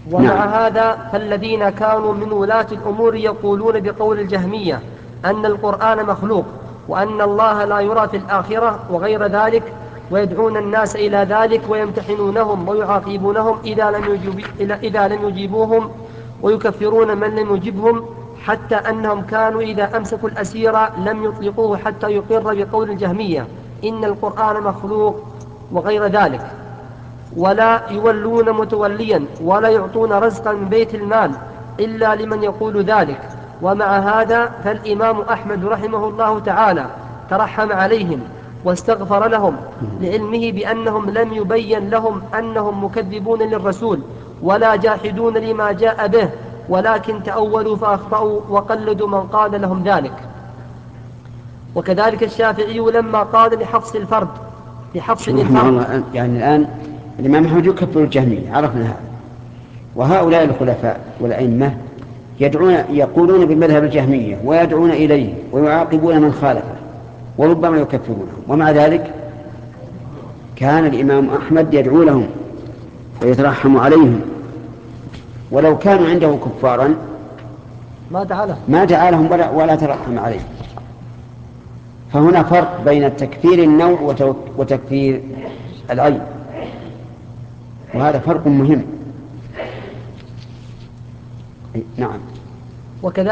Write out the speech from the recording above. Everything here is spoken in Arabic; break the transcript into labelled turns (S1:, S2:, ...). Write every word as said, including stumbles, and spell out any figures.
S1: ومع نعم. هذا فالذين كانوا من ولاة الأمور يقولون بقول الجهمية أن القرآن مخلوق وأن الله لا يرى في الآخرة وغير ذلك، ويدعون الناس إلى ذلك ويمتحنونهم ويعاقبونهم إذا لم, يجيب إذا لم يجيبوهم، ويكفرون من لم يجبهم، حتى أنهم كانوا إذا أمسكوا الأسير لم يطلقوه حتى يقر بقول الجهمية إن القرآن مخلوق وغير ذلك، ولا يولون متوليا ولا يعطون رزقا من بيت المال إلا لمن يقول ذلك. ومع هذا فالإمام أحمد رحمه الله تعالى ترحم عليهم واستغفر لهم لعلمه بأنهم لم يبين لهم أنهم مكذبون للرسول ولا جاحدون لما جاء به، ولكن تأولوا فأخطأوا وقلدوا من قال لهم ذلك. وكذلك الشافعي لما قال لحفص الفرد لحفص
S2: رحمه
S1: الفرد
S2: الله، يعني الآن الإمام أحمد يكفر الجهمية، عرفنا هذا. وهؤلاء الخلفاء والأئمة يدعون يقولون بالمذهب الجهمية ويدعون إليه ويعاقبون من خالفه وربما يكفرونهم، ومع ذلك كان الإمام أحمد يدعو لهم ويترحم عليهم، ولو كانوا عنده كفارا
S1: ما دعا لهم
S2: ما دعا لهم ولا, ولا ترحم عليهم. فهنا فرق بين تكفير النوع وتكفير العين، وهذا فرق مهم. نعم.
S1: وكذلك